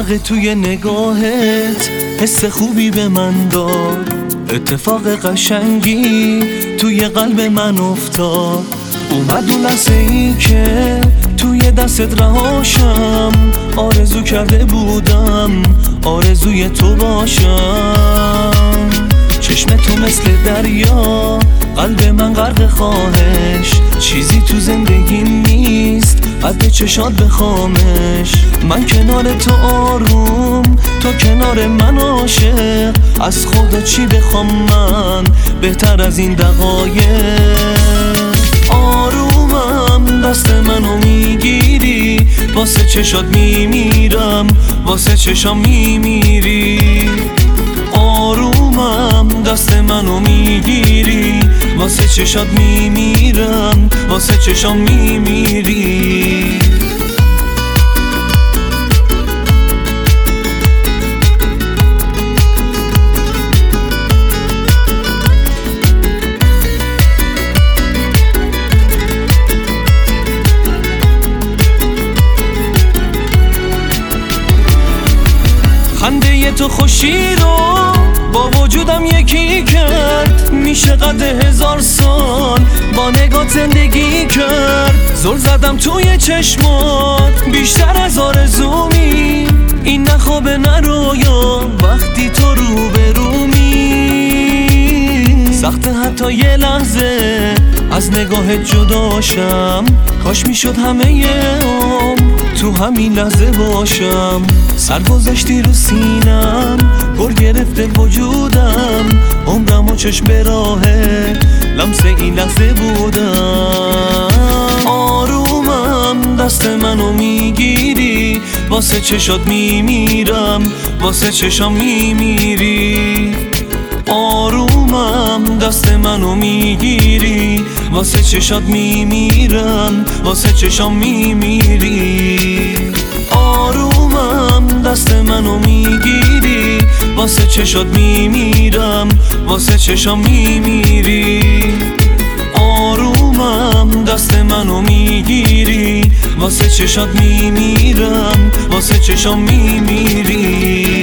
غرق توی نگاهت، حس خوبی به من داد، اتفاق قشنگی توی قلب من افتاد. اومد اون لحظه ای که توی دستت رهاشم، آرزو کرده بودم آرزوی تو باشم. چشم تو مثل دریا، قلب من غرق خواهش، چیزی تو زندگی نیست قد چشات بخوامش. من کنار تو آروم، تو کنار من عاشق، از خدا چی بخوام من بهتر از این دقایق. آرومم دست منو میگیری، واسه چشات میمیرم، واسه چشام میمیری. آرومم دست منو میگیری، واسه چشات میمیرم، واسه چشام میمیری. خنده تو خوشی رو با وجودم یکی کرد، میشه قد 1000 سال با نگات زندگی کرد. زل زدم توی چشمات بیشتر از آرزومی، این نه خواب نه رویا وقتی تو روبرومی. سخته حتی یه لحظه از نگاهت جداشم، کاش میشد همه عمر تو همین لحظه باشم. سر گذاشتی رو سینم، گل گرفته وجودم، عمرم و چشم به راهه لمس این لحظه بودم. آرومم دست منو میگیری، واسه چشات میمیرم، واسه چشام میمیری. آرومم دست منو میگیری، واسه چشات میمیرم، واسه چشام میمیری. آرومم دست منو میگیری، واسه چشات میمیرم، واسه چشام میمیری. آرومم دست منو میگیری، واسه چشات میمیرم، واسه چشام میمیری.